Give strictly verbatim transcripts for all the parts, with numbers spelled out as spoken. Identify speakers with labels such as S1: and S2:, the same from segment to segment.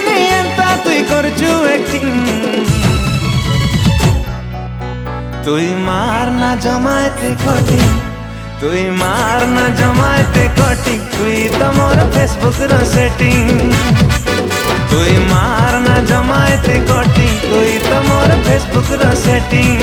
S1: ଚିନି ଏନ୍ତା ତୁଇ କରୁଛୁ acting তুই মার না জমাইতে কটিং তুই মার না জমাইতে কটিং তুই তো মোর ফেসবুক র সেটিং তুই মার না জমাইতে কটিং তুই তো মোর ফেসবুক র সেটিং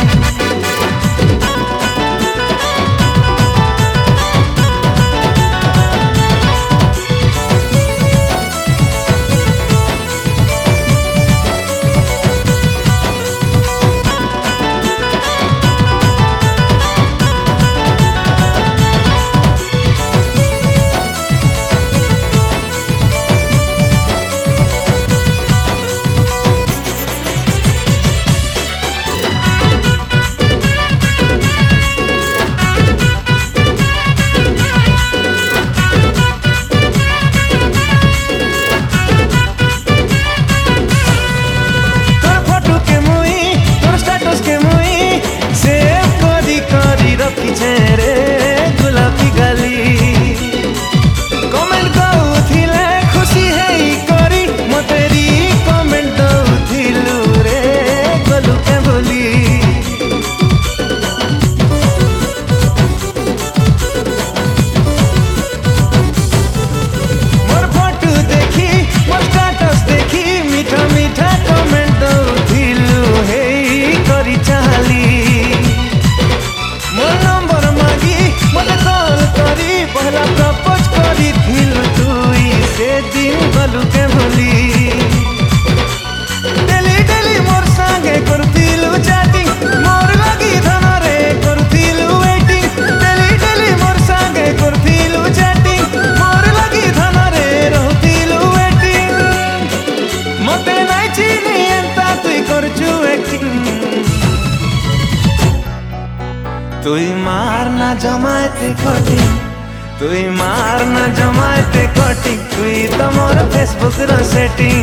S1: তুই মার না জমাইতে কটিং তুই মার না জমাইতে কটিং তুই তো মোর ফেসবুক র সেটিং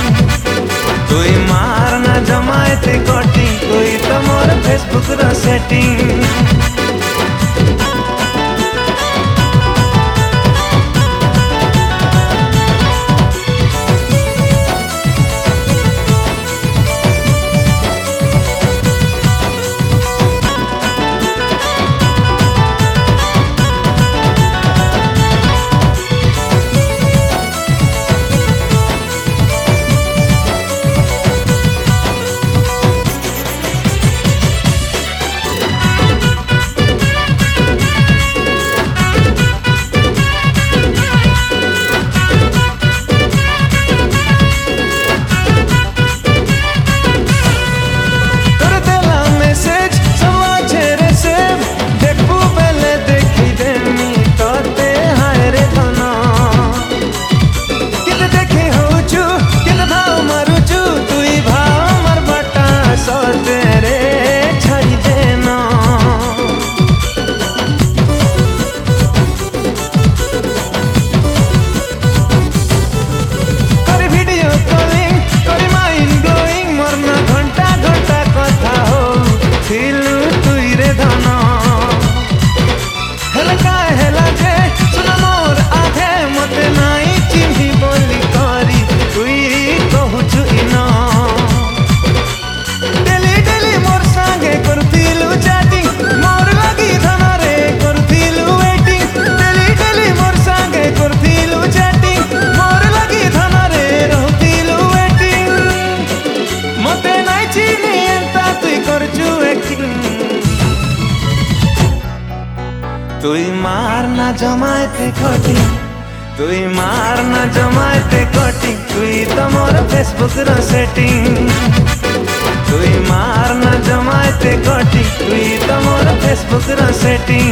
S1: তুই মার না জমাইতে কটিং তুই তো মোর ফেসবুক র সেটিং তুই মার না জমাইতে কটিং তুই মার না জমাইতে কটিং তুই তো মোর ফেসবুক র সেটিং তুই মার না জমাইতে কটিং তুই তো মোর ফেসবুক র সেটিং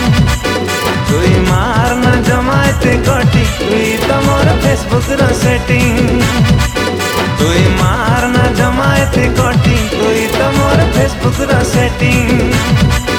S1: তুই মার না জমাইতে কটিং তুই তো মোর ফেসবুক র সেটিং তুই মার না জমাইতে কটিং তুই তো মোর ফেসবুক র সেটিং